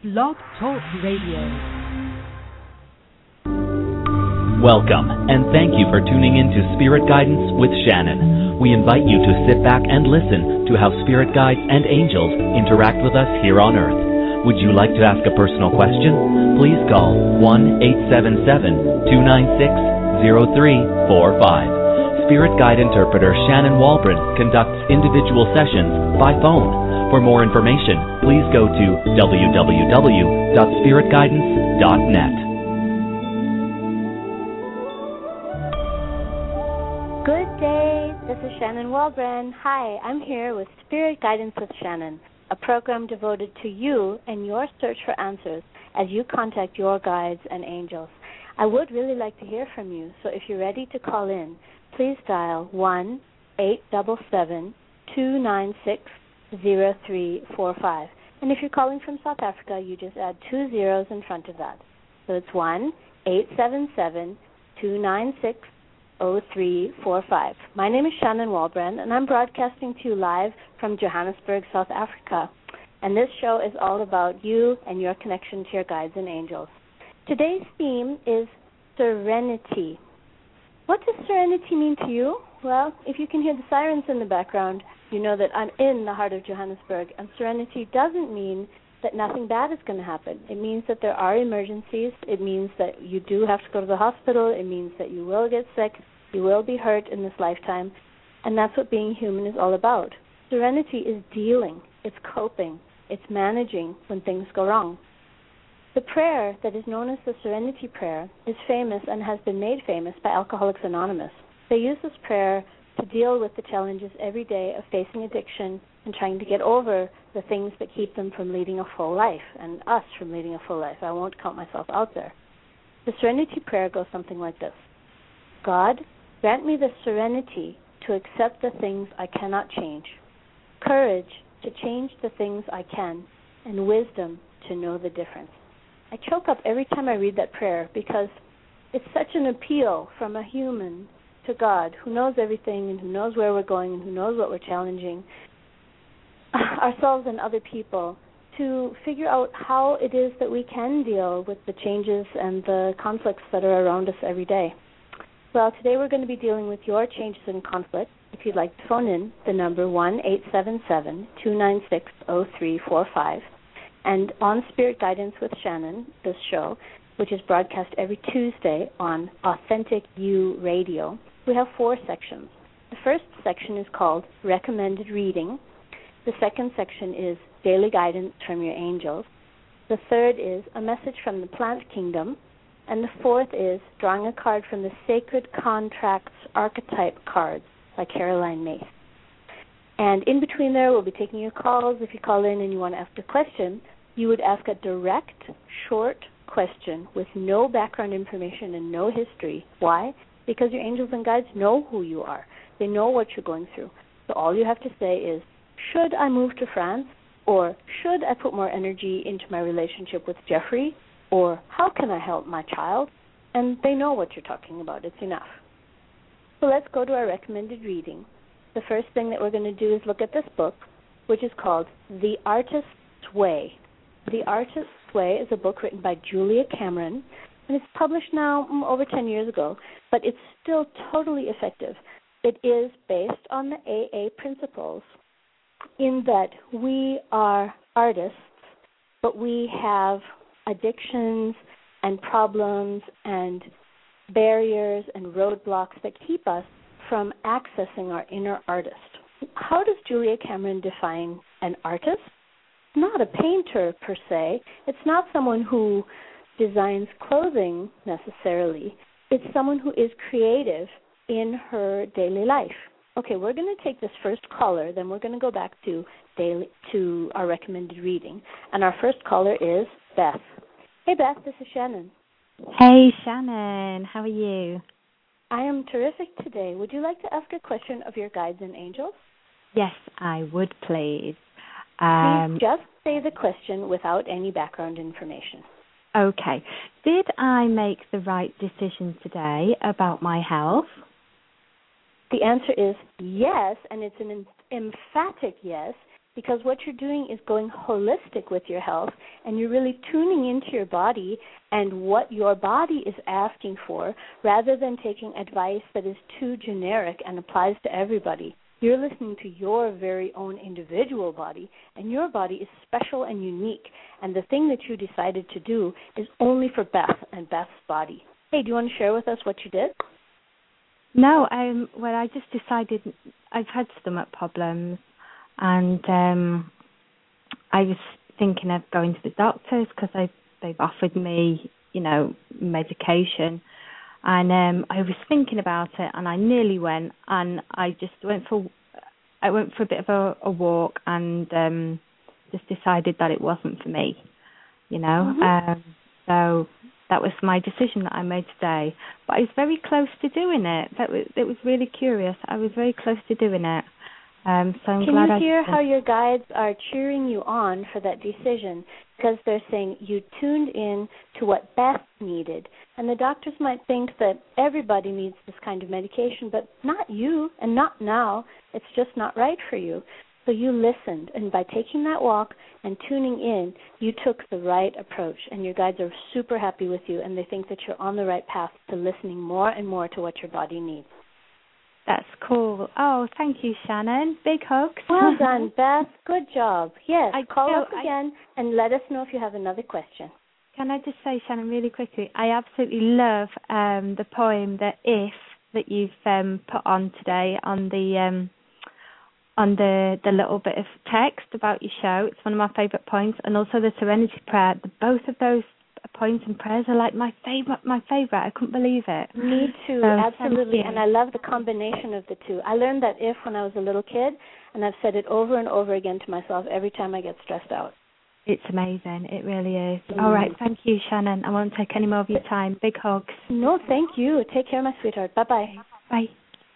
Blog Talk Radio. Welcome, and thank you for tuning in to Spirit Guidance with Shannon. We invite you to sit back and listen to how spirit guides and angels interact with us here on Earth. Would you like to ask a personal question? Please call 1-877-296-0345. Spirit Guide Interpreter Shannon Walbrin conducts individual sessions by phone. For more information, please go to www.spiritguidance.net. Good day, this is Shannon Walbrin. Hi, I'm here with Spirit Guidance with Shannon, a program devoted to you and your search for answers as you contact your guides and angels. I would really like to hear from you, so if you're ready to call in, please dial 1-877-296-0345. And if you're calling from South Africa, you just add 2 zeros in front of that. So it's 1-877-296-0345. My name is Shannon Walbrin, and I'm broadcasting to you live from Johannesburg, South Africa. And this show is all about you and your connection to your guides and angels. Today's theme is serenity. What does serenity mean to you? Well, if you can hear the sirens in the background, you know that I'm in the heart of Johannesburg, and serenity doesn't mean that nothing bad is going to happen. It means that there are emergencies. It means that you do have to go to the hospital. It means that you will get sick. You will be hurt in this lifetime, and that's what being human is all about. Serenity is dealing. It's coping. It's managing when things go wrong. The prayer that is known as the Serenity Prayer is famous and has been made famous by Alcoholics Anonymous. They use this prayer to deal with the challenges every day of facing addiction and trying to get over the things that keep them from leading a full life, and us from leading a full life. I won't count myself out there. The Serenity Prayer goes something like this. God, grant me the serenity to accept the things I cannot change, courage to change the things I can, and wisdom to know the difference. I choke up every time I read that prayer because it's such an appeal from a human to God who knows everything and who knows where we're going and who knows what we're challenging ourselves and other people to figure out how it is that we can deal with the changes and the conflicts that are around us every day. Well, today we're going to be dealing with your changes and conflict. If you'd like to phone in, the number 1-877-296-0345. And on Spirit Guidance with Shannon, this show, which is broadcast every Tuesday on Authentic You Radio, we have 4 sections. The first section is called Recommended Reading. The second section is Daily Guidance from Your Angels. The third is A Message from the Plant Kingdom. And the fourth is Drawing a Card from the Sacred Contracts Archetype Cards by Caroline Myss. And in between there, we'll be taking your calls. If you call in and you want to ask a question, you would ask a direct, short question with no background information and no history. Why? Because your angels and guides know who you are. They know what you're going through. So all you have to say is, should I move to France? Or should I put more energy into my relationship with Jeffrey? Or how can I help my child? And they know what you're talking about. It's enough. So let's go to our recommended reading. The first thing that we're going to do is look at this book, which is called The Artist's Way. The Artist's Way is a book written by Julia Cameron, and it's published now over 10 years ago, but it's still totally effective. It is based on the AA principles in that we are artists, but we have addictions and problems and barriers and roadblocks that keep us from accessing our inner artist. How does Julia Cameron define an artist? Not a painter per se. It's not someone who designs clothing necessarily. It's someone who is creative in her daily life. Okay, we're going to take this first caller, then we're going to go back to our recommended reading. And our first caller is Beth. Hey, Beth, this is Shannon. Hey, Shannon. How are you? I am terrific today. Would you like to ask a question of your guides and angels? Yes, I would, please. Please just say the question without any background information. Okay. Did I make the right decision today about my health? The answer is yes, and it's an emphatic yes. because what you're doing is going holistic with your health, and you're really tuning into your body and what your body is asking for, rather than taking advice that is too generic and applies to everybody. You're listening to your very own individual body, and your body is special and unique, and the thing that you decided to do is only for Beth and Beth's body. Hey, do you want to share with us what you did? No, I just decided I've had stomach problems, and I was thinking of going to the doctors because they've offered me, medication, and I was thinking about it, and I nearly went, and I just went for a bit of a walk, and just decided that it wasn't for me, so that was my decision that I made today. But I was very close to doing it. It was really curious. I was very close to doing it. So I'm glad Can you hear how your guides are cheering you on for that decision? Because they're saying you tuned in to what Beth needed. And the doctors might think that everybody needs this kind of medication, but not you and not now. It's just not right for you. So you listened, and by taking that walk and tuning in, you took the right approach, and your guides are super happy with you, and they think that you're on the right path to listening more and more to what your body needs. That's cool. Oh, thank you, Shannon. Big hugs. Well done, Beth. Good job. Yes, call us again and let us know if you have another question. Can I just say, Shannon, really quickly, I absolutely love the poem, the If, that you've put on today on the little bit of text about your show. It's one of my favourite points, and also the Serenity Prayer. Both of those points and prayers are like my favourite. I couldn't believe it. Me too, absolutely. And I love the combination of the two. I learned that If when I was a little kid, and I've said it over and over again to myself every time I get stressed out. It's amazing. It really is. All right. Thank you, Shannon. I won't take any more of your time. Big hugs. No, thank you. Take care, my sweetheart. Bye-bye. Bye.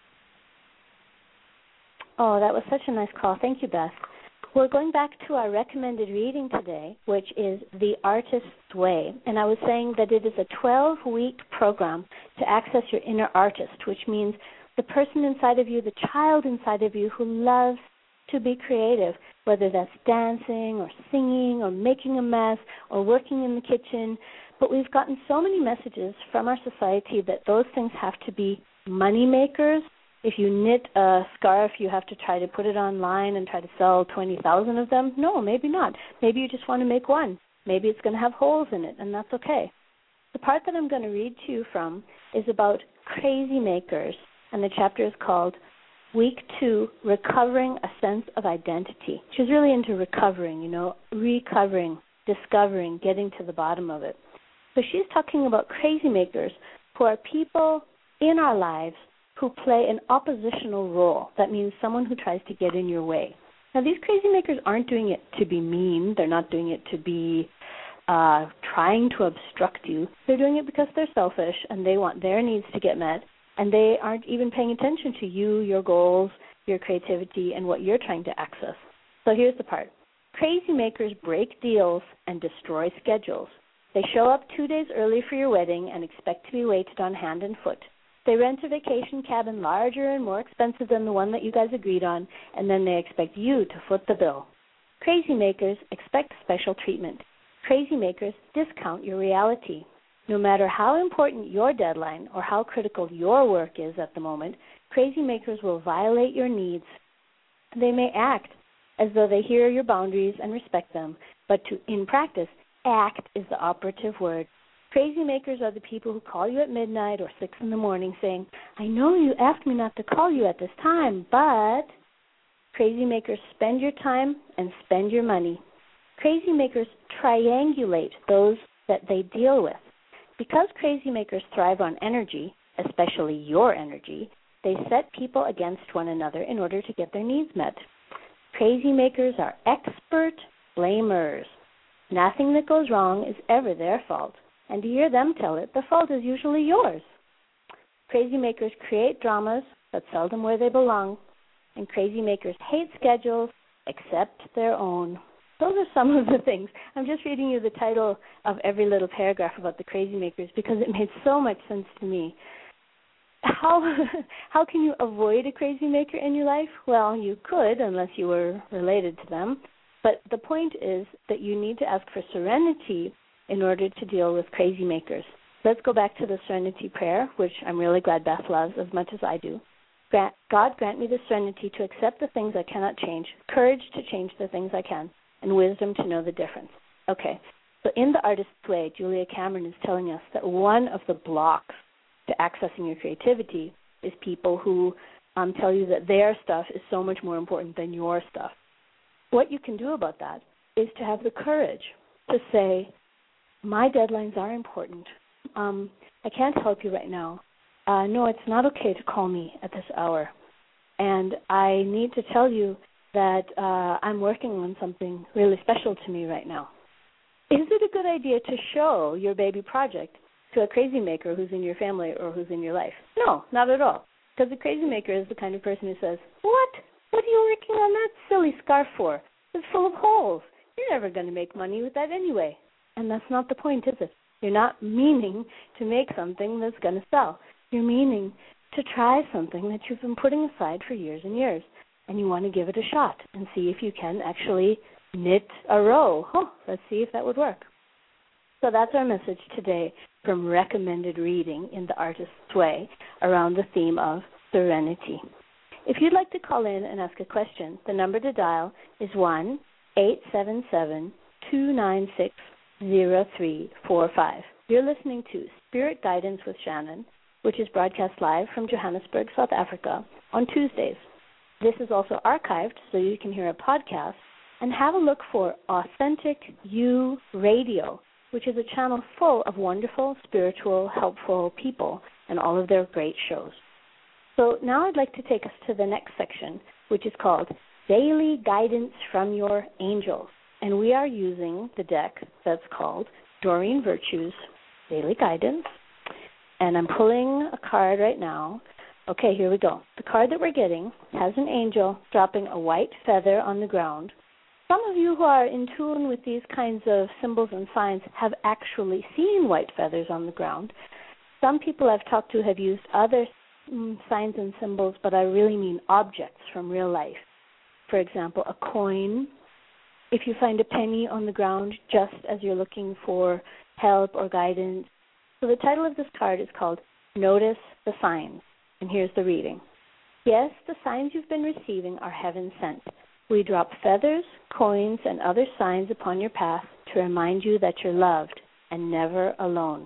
Oh, that was such a nice call. Thank you, Beth. We're going back to our recommended reading today, which is The Artist's Way. And I was saying that it is a 12-week program to access your inner artist, which means the person inside of you, the child inside of you who loves to be creative, whether that's dancing or singing or making a mess or working in the kitchen. But we've gotten so many messages from our society that those things have to be money makers. If you knit a scarf, you have to try to put it online and try to sell 20,000 of them. No, maybe not. Maybe you just want to make one. Maybe it's going to have holes in it, and that's okay. The part that I'm going to read to you from is about crazy makers, and the chapter is called Week 2, Recovering a Sense of Identity. She's really into recovering, recovering, discovering, getting to the bottom of it. So she's talking about crazy makers who are people in our lives who play an oppositional role. That means someone who tries to get in your way. Now, these crazy makers aren't doing it to be mean. They're not doing it to be trying to obstruct you. They're doing it because they're selfish and they want their needs to get met, and they aren't even paying attention to you, your goals, your creativity, and what you're trying to access. So here's the part. Crazy makers break deals and destroy schedules. They show up 2 days early for your wedding and expect to be waited on hand and foot. They rent a vacation cabin larger and more expensive than the one that you guys agreed on, and then they expect you to foot the bill. Crazy makers expect special treatment. Crazy makers discount your reality. No matter how important your deadline or how critical your work is at the moment, crazy makers will violate your needs. They may act as though they hear your boundaries and respect them, but in practice, act is the operative word. Crazy makers are the people who call you at midnight or 6 in the morning saying, I know you asked me not to call you at this time, but crazy makers spend your time and spend your money. Crazy makers triangulate those that they deal with. Because crazy makers thrive on energy, especially your energy, they set people against one another in order to get their needs met. Crazy makers are expert blamers. Nothing that goes wrong is ever their fault. And to hear them tell it, the fault is usually yours. Crazy makers create dramas, but seldom where they belong. And crazy makers hate schedules, except their own. Those are some of the things. I'm just reading you the title of every little paragraph about the crazy makers because it made so much sense to me. how can you avoid a crazy maker in your life? Well, you could, unless you were related to them. But the point is that you need to ask for serenity in order to deal with crazy makers. Let's go back to the serenity prayer, which I'm really glad Beth loves as much as I do. God, grant me the serenity to accept the things I cannot change, courage to change the things I can, and wisdom to know the difference. Okay, so in The Artist's Way, Julia Cameron is telling us that one of the blocks to accessing your creativity is people who tell you that their stuff is so much more important than your stuff. What you can do about that is to have the courage to say, my deadlines are important. I can't help you right now. No, it's not okay to call me at this hour. And I need to tell you that I'm working on something really special to me right now. Is it a good idea to show your baby project to a crazy maker who's in your family or who's in your life? No, not at all. Because the crazy maker is the kind of person who says, what? What are you working on that silly scarf for? It's full of holes. You're never going to make money with that anyway. And that's not the point, is it? You're not meaning to make something that's going to sell. You're meaning to try something that you've been putting aside for years and years, and you want to give it a shot and see if you can actually knit a row. Let's see if that would work. So that's our message today from recommended reading in The Artist's Way around the theme of serenity. If you'd like to call in and ask a question, the number to dial is 1-877-296-0345. You're listening to Spirit Guidance with Shannon, which is broadcast live from Johannesburg, South Africa, on Tuesdays. This is also archived so you can hear a podcast, and have a look for Authentic You Radio, which is a channel full of wonderful, spiritual, helpful people and all of their great shows. So now I'd like to take us to the next section, which is called Daily Guidance from Your Angels. And we are using the deck that's called Doreen Virtue's Daily Guidance. And I'm pulling a card right now. Okay, here we go. The card that we're getting has an angel dropping a white feather on the ground. Some of you who are in tune with these kinds of symbols and signs have actually seen white feathers on the ground. Some people I've talked to have used other signs and symbols, but I really mean objects from real life. For example, a coin. If you find a penny on the ground just as you're looking for help or guidance. So the title of this card is called Notice the Signs. And here's the reading. Yes, the signs you've been receiving are heaven sent. We drop feathers, coins, and other signs upon your path to remind you that you're loved and never alone.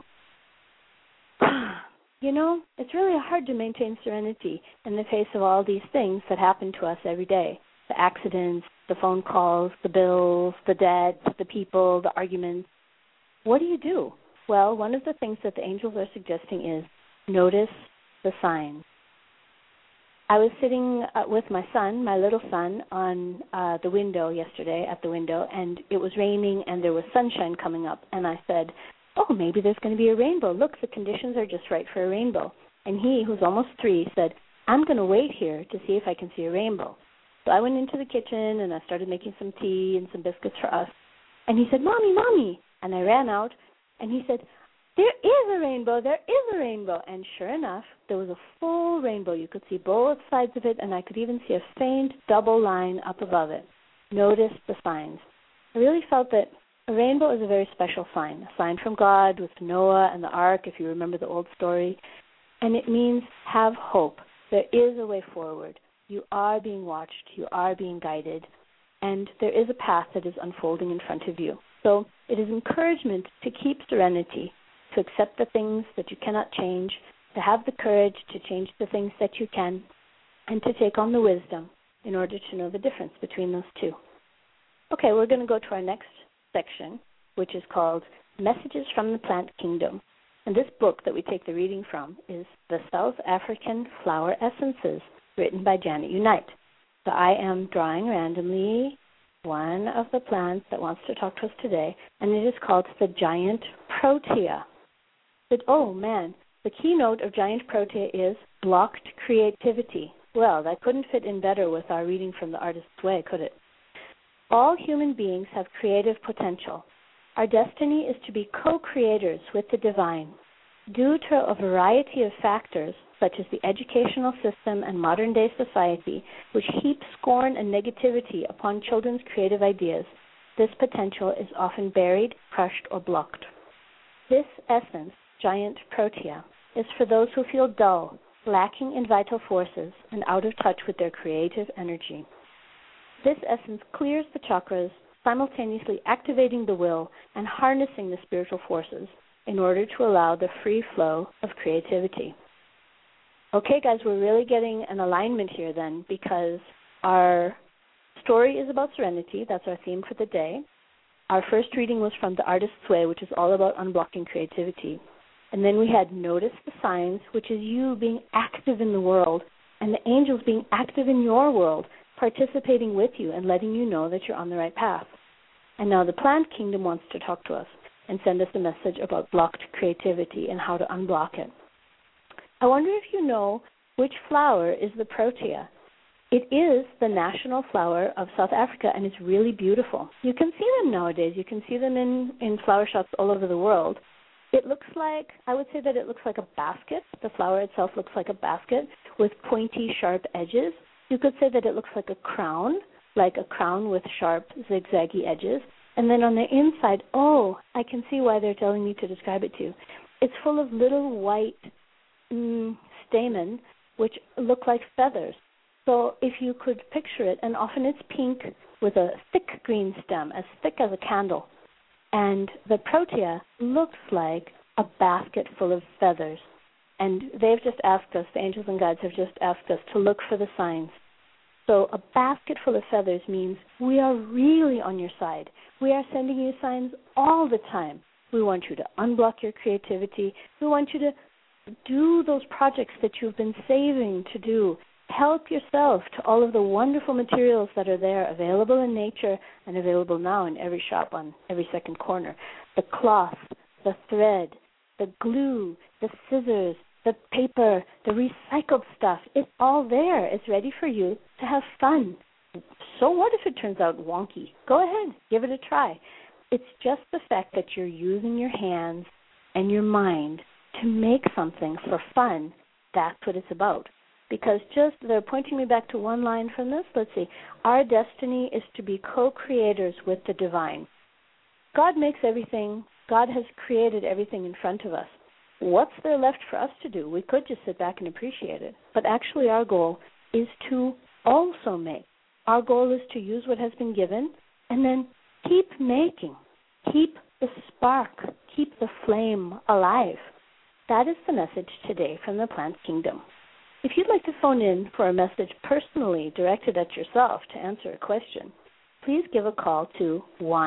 You know, it's really hard to maintain serenity in the face of all these things that happen to us every day. The accidents, the phone calls, the bills, the debt, the people, the arguments. What do? Well, one of the things that the angels are suggesting is notice the signs. I was sitting with my son, my little son, on the window yesterday, at the window, and it was raining and there was sunshine coming up. And I said, maybe there's going to be a rainbow. Look, the conditions are just right for a rainbow. And he, who's almost 3, said, I'm going to wait here to see if I can see a rainbow. So I went into the kitchen and I started making some tea and some biscuits for us. And he said, Mommy. And I ran out and he said, there is a rainbow. And sure enough, there was a full rainbow. You could see both sides of it, and I could even see a faint double line up above it. Notice the signs. I really felt that a rainbow is a very special sign, a sign from God with Noah and the ark, if you remember the old story. And it means have hope. There is a way forward. You are being watched. You are being guided. And there is a path that is unfolding in front of you. So it is encouragement to keep serenity, to accept the things that you cannot change, to have the courage to change the things that you can, and to take on the wisdom in order to know the difference between those two. Okay, we're going to go to our next section, which is called Messages from the Plant Kingdom. And this book that we take the reading from is The South African Flower Essences, written by Janet Unite. So I am drawing randomly one of the plants that wants to talk to us today, and it is called the Giant Protea. The keynote of Giant Protea is blocked creativity. Well, that couldn't fit in better with our reading from The Artist's Way, could it? All human beings have creative potential. Our destiny is to be co-creators with the divine. due to a variety of factors, such as the educational system and modern-day society, which heap scorn and negativity upon children's creative ideas, this potential is often buried, crushed, or blocked. This essence, giant protea, is for those who feel dull, lacking in vital forces, and out of touch with their creative energy. This essence clears the chakras, simultaneously activating the will and harnessing the spiritual forces in order to allow the free flow of creativity. Okay, guys, we're really getting an alignment here then, because our story is about serenity. That's our theme for the day. Our first reading was from The Artist's Way, which is all about unblocking creativity. And then we had Notice the Signs, which is you being active in the world, and the angels being active in your world, participating with you and letting you know that you're on the right path. And now the plant kingdom wants to talk to us and send us a message about blocked creativity and how to unblock it. I wonder if you know which flower is the protea. It is the national flower of South Africa, and it's really beautiful. You can see them nowadays. You can see them in flower shops all over the world. It looks like, I would say that it looks like a basket. The flower itself looks like a basket with pointy, sharp edges. You could say that it looks like a crown with sharp, zigzaggy edges. And then on the inside, I can see why they're telling me to describe it to you. It's full of little white stamens, which look like feathers. So if you could picture it, and often it's pink with a thick green stem, as thick as a candle. And the protea looks like a basket full of feathers. And they've just asked us, the angels and guides have just asked us to look for the signs. So a basket full of feathers means we are really on your side. We are sending you signs all the time. We want you to unblock your creativity. We want you to do those projects that you've been saving to do. Help yourself to all of the wonderful materials that are there, available in nature and available now in every shop on every second corner. The cloth, the thread, the glue, the scissors, the paper, the recycled stuff. It's all there. It's ready for you to have fun. So what if it turns out wonky? Go ahead. Give it a try. It's just the fact that you're using your hands and your mind to make something for fun. That's what it's about. Because they're pointing me back to one line from this. Let's see. Our destiny is to be co-creators with the divine. God makes everything. God has created everything in front of us. What's there left for us to do? We could just sit back and appreciate it. But actually our goal is to also make. Our goal is to use what has been given and then keep making. Keep the spark. Keep the flame alive. That is the message today from the Plant Kingdom. If you'd like to phone in for a message personally directed at yourself to answer a question, please give a call to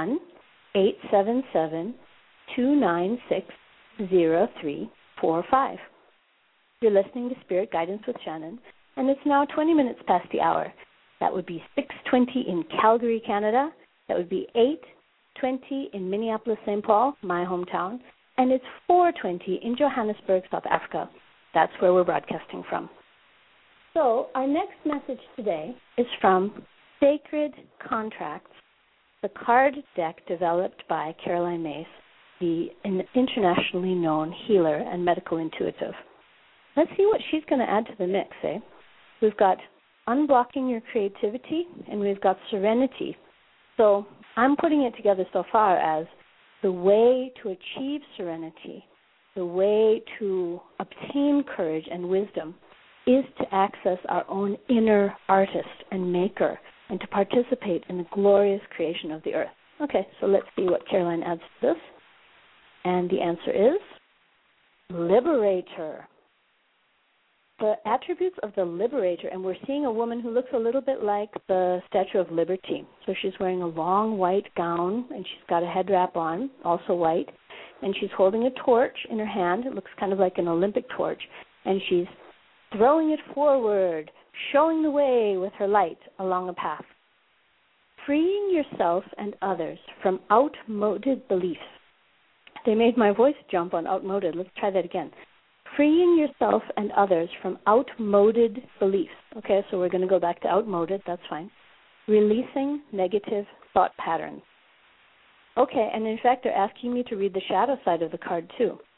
1-877-296-0345. You're listening to Spirit Guidance with Shannon, and it's now 20 minutes past the hour. That would be 6:20 in Calgary, Canada. That would be 8:20 in Minneapolis, St. Paul, my hometown, and it's 4:20 in Johannesburg, South Africa. That's where we're broadcasting from. So our next message today is from Sacred Contracts, the card deck developed by Caroline Myss, an internationally known healer and medical intuitive. Let's see what she's going to add to the mix, eh? We've got unblocking your creativity, and we've got serenity. So I'm putting it together so far as the way to achieve serenity, the way to obtain courage and wisdom is to access our own inner artist and maker and to participate in the glorious creation of the earth. Okay, so let's see what Caroline adds to this. And the answer is Liberator. The attributes of the Liberator, and we're seeing a woman who looks a little bit like the Statue of Liberty. So she's wearing a long white gown, and she's got a head wrap on, also white, and she's holding a torch in her hand. It looks kind of like an Olympic torch, and she's throwing it forward, showing the way with her light along a path. Freeing yourself and others from outmoded beliefs. They made my voice jump on outmoded. Let's try that again. Freeing yourself and others from outmoded beliefs. Okay, so we're going to go back to outmoded. That's fine. Releasing negative thought patterns. Okay, and in fact, they're asking me to read the shadow side of the card, too.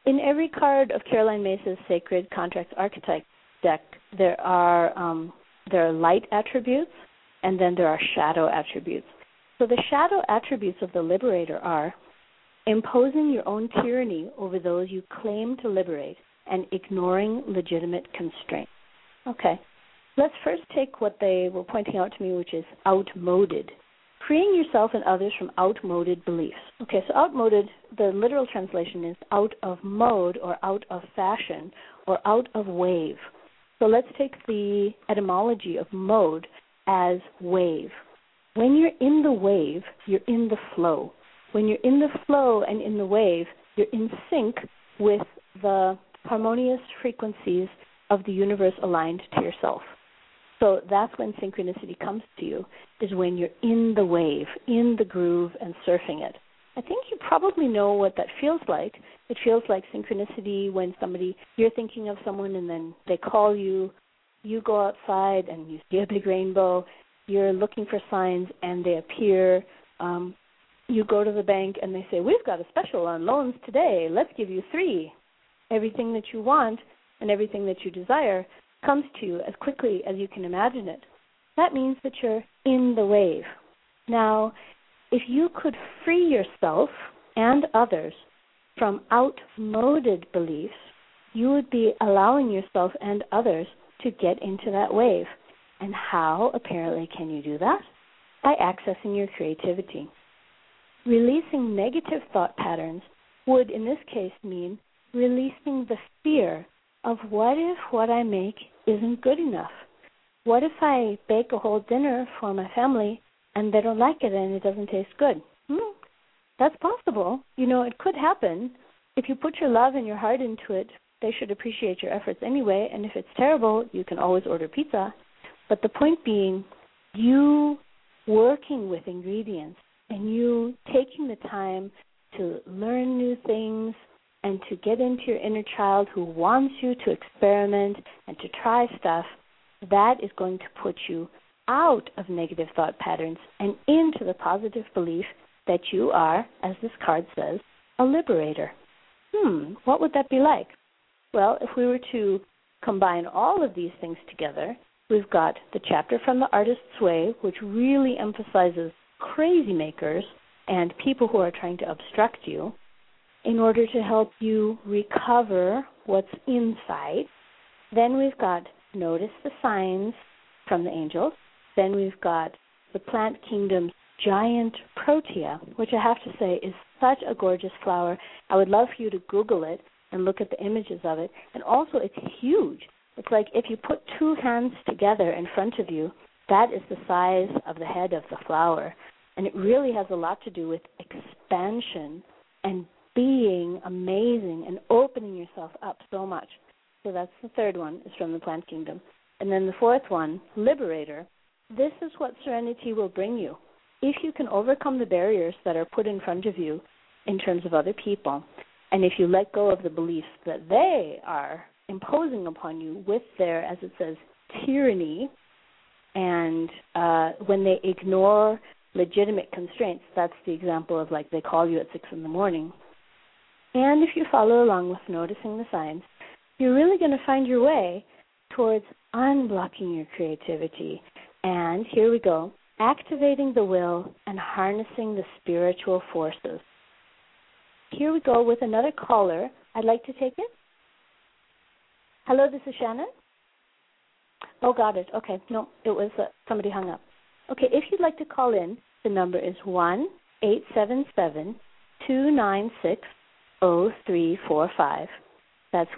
In every card of Caroline Myss's Sacred Contracts Archetype deck, there are light attributes, and then there are shadow attributes. So the shadow attributes of the liberator are imposing your own tyranny over those you claim to liberate and ignoring legitimate constraints. Okay, let's first take what they were pointing out to me, which is outmoded. Freeing yourself and others from outmoded beliefs. Okay, so outmoded, the literal translation is out of mode or out of fashion or out of wave. So let's take the etymology of mode as wave. When you're in the wave, you're in the flow. When you're in the flow and in the wave, you're in sync with the harmonious frequencies of the universe aligned to yourself. So that's when synchronicity comes to you, is when you're in the wave, in the groove, and surfing it. I think you probably know what that feels like. It feels like synchronicity when you're thinking of someone and then they call you, you go outside and you see a big rainbow, you're looking for signs and they appear. You go to the bank and they say, we've got a special on loans today, let's give you 3. Everything that you want and everything that you desire comes to you as quickly as you can imagine it. That means that you're in the wave. Now, if you could free yourself and others from outmoded beliefs, you would be allowing yourself and others to get into that wave. And how, apparently, can you do that? By accessing your creativity. Releasing negative thought patterns would, in this case, mean releasing the fear of what if what I make isn't good enough? What if I bake a whole dinner for my family and they don't like it and it doesn't taste good? That's possible. It could happen. If you put your love and your heart into it, they should appreciate your efforts anyway, and if it's terrible, you can always order pizza. But the point being, you working with ingredients and you taking the time to learn new things and to get into your inner child who wants you to experiment and to try stuff, that is going to put you out of negative thought patterns and into the positive belief that you are, as this card says, a liberator. What would that be like? Well, if we were to combine all of these things together, we've got the chapter from The Artist's Way, which really emphasizes crazy makers and people who are trying to obstruct you in order to help you recover what's inside. Then we've got Notice the Signs from the Angels. Then we've got the Plant Kingdom's giant protea, which I have to say is such a gorgeous flower. I would love for you to Google it and look at the images of it. And also, it's huge. It's like if you put 2 hands together in front of you, that is the size of the head of the flower. And it really has a lot to do with expansion and being amazing and opening yourself up so much. So that's the third one, is from the Plant Kingdom. And then the fourth one, Liberator. This is what serenity will bring you. If you can overcome the barriers that are put in front of you in terms of other people, and if you let go of the beliefs that they are imposing upon you with their, as it says, tyranny, and when they ignore legitimate constraints, that's the example of like they call you at 6 in the morning. And if you follow along with noticing the signs, you're really going to find your way towards unblocking your creativity. And here we go, activating the will and harnessing the spiritual forces. Here we go with another caller. I'd like to take it. Hello, this is Shannon. Oh, got it. Okay. No, it was somebody hung up. Okay, if you'd like to call in, the number is 1-877-296-0345. That's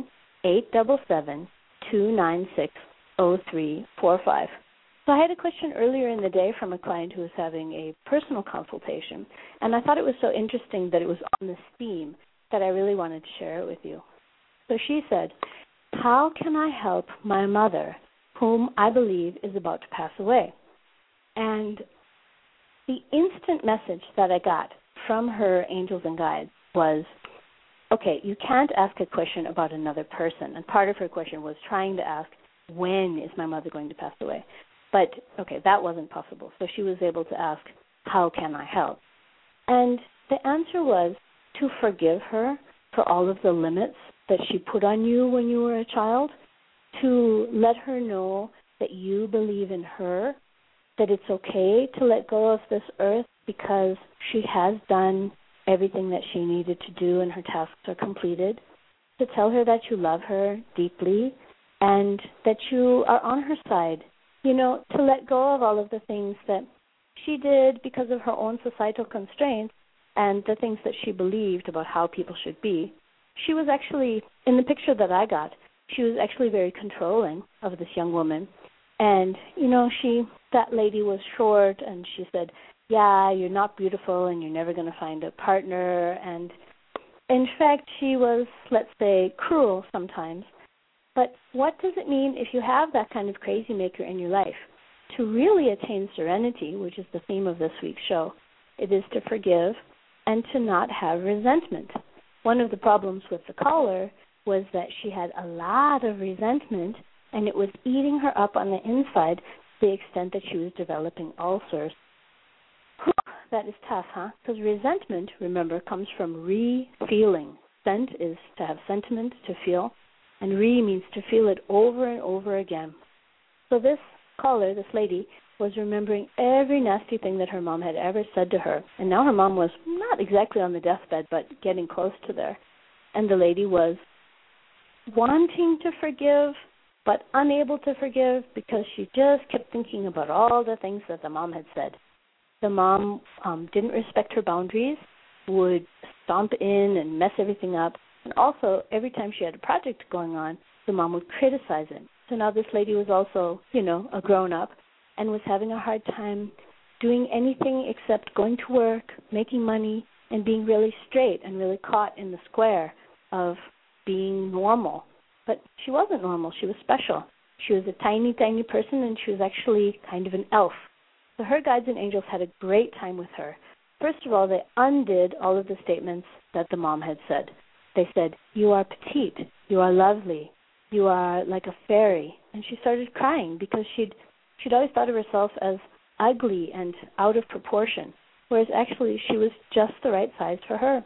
1-877-296-0345. So I had a question earlier in the day from a client who was having a personal consultation, and I thought it was so interesting that it was on this theme that I really wanted to share it with you. So she said, how can I help my mother, whom I believe is about to pass away? And the instant message that I got from her angels and guides was, okay, you can't ask a question about another person. And part of her question was trying to ask, when is my mother going to pass away? But, okay, that wasn't possible. So she was able to ask, how can I help? And the answer was to forgive her for all of the limits that she put on you when you were a child, to let her know that you believe in her, that it's okay to let go of this earth because she has done everything that she needed to do and her tasks are completed, to tell her that you love her deeply and that you are on her side, to let go of all of the things that she did because of her own societal constraints and the things that she believed about how people should be. She was actually, in the picture that I got, she was actually very controlling of this young woman. And, that lady was short, and she said, yeah, you're not beautiful and you're never going to find a partner. And, in fact, she was, let's say, cruel sometimes. But what does it mean if you have that kind of crazy maker in your life? To really attain serenity, which is the theme of this week's show, it is to forgive and to not have resentment. One of the problems with the caller was that she had a lot of resentment, and it was eating her up on the inside to the extent that she was developing ulcers. Whew, that is tough, huh? Because resentment, remember, comes from re-feeling. Sent is to have sentiment, to feel, and re means to feel it over and over again. So this caller, this lady, was remembering every nasty thing that her mom had ever said to her. And now her mom was not exactly on the deathbed, but getting close to there. And the lady was wanting to forgive, but unable to forgive because she just kept thinking about all the things that the mom had said. The mom didn't respect her boundaries, would stomp in and mess everything up. And also, every time she had a project going on, the mom would criticize it. So now this lady was also, a grown-up and was having a hard time doing anything except going to work, making money, and being really straight and really caught in the square of being normal. But she wasn't normal. She was special. She was a tiny, tiny person, and she was actually kind of an elf. So her guides and angels had a great time with her. First of all, they undid all of the statements that the mom had said. They said, you are petite, you are lovely, you are like a fairy. And she started crying because she'd always thought of herself as ugly and out of proportion, whereas actually she was just the right size for her.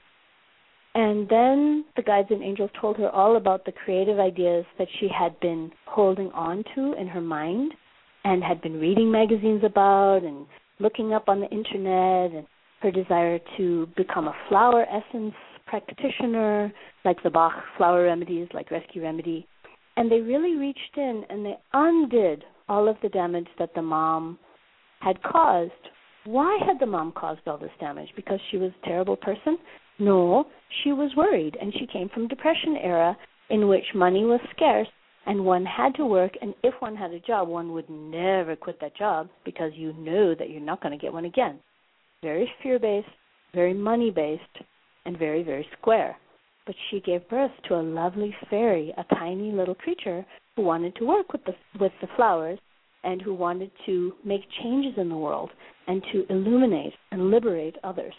And then the guides and angels told her all about the creative ideas that she had been holding on to in her mind and had been reading magazines about and looking up on the internet, and her desire to become a flower essence practitioner, like the Bach flower remedies, like Rescue Remedy. And they really reached in and they undid all of the damage that the mom had caused. Why had the mom caused all this damage? Because she was a terrible person? No, she was worried, and she came from Depression era in which money was scarce and one had to work, and if one had a job, one would never quit that job because you know that you're not going to get one again. Very fear-based, very money-based, and very, very square. But she gave birth to a lovely fairy, a tiny little creature who wanted to work with the flowers and who wanted to make changes in the world and to illuminate and liberate others.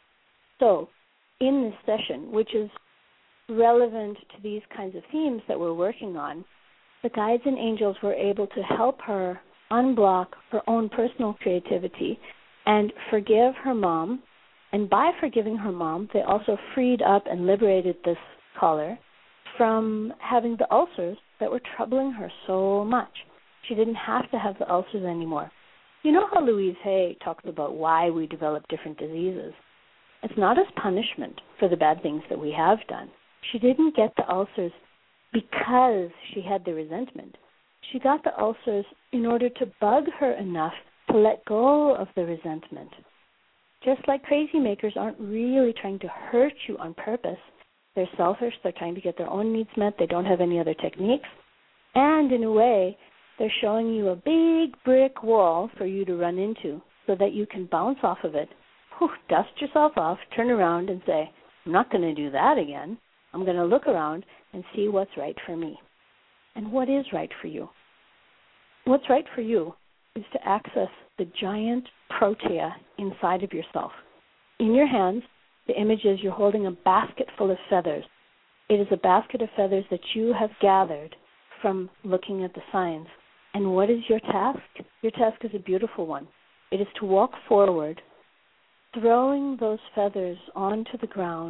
So, in this session, which is relevant to these kinds of themes that we're working on, the guides and angels were able to help her unblock her own personal creativity and forgive her mom. And by forgiving her mom, they also freed up and liberated this caller from having the ulcers that were troubling her so much. She didn't have to have the ulcers anymore. You know how Louise Hay talks about why we develop different diseases? It's not as punishment for the bad things that we have done. She didn't get the ulcers because she had the resentment. She got the ulcers in order to bug her enough to let go of the resentment. Just like crazy makers aren't really trying to hurt you on purpose. They're selfish. They're trying to get their own needs met. They don't have any other techniques. And in a way, they're showing you a big brick wall for you to run into so that you can bounce off of it, dust yourself off, turn around and say, I'm not going to do that again. I'm going to look around and see what's right for me. And what is right for you? What's right for you is to access the giant protea inside of yourself. In your hands, the image is you're holding a basket full of feathers. It is a basket of feathers that you have gathered from looking at the signs. And what is your task? Your task is a beautiful one. It is to walk forward, throwing those feathers onto the ground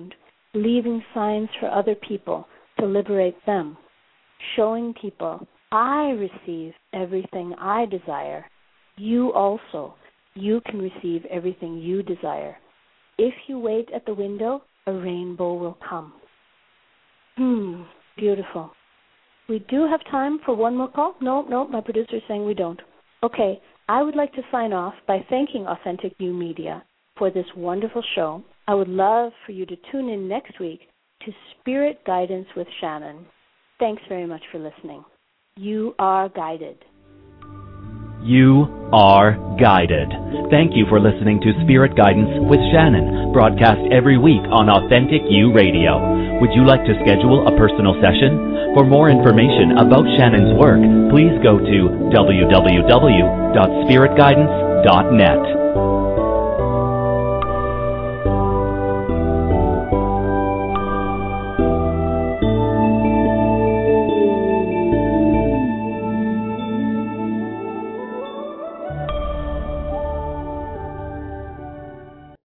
leaving signs for other people to liberate them, showing people, I receive everything I desire. You also, you can receive everything you desire. If you wait at the window, a rainbow will come. Beautiful. We do have time for one more call? No, my producer is saying we don't. Okay, I would like to sign off by thanking Authentic You Media for this wonderful show. I would love for you to tune in next week to Spirit Guidance with Shannon. Thanks very much for listening. You are guided. You are guided. Thank you for listening to Spirit Guidance with Shannon, broadcast every week on Authentic You Radio. Would you like to schedule a personal session? For more information about Shannon's work, please go to www.spiritguidance.net.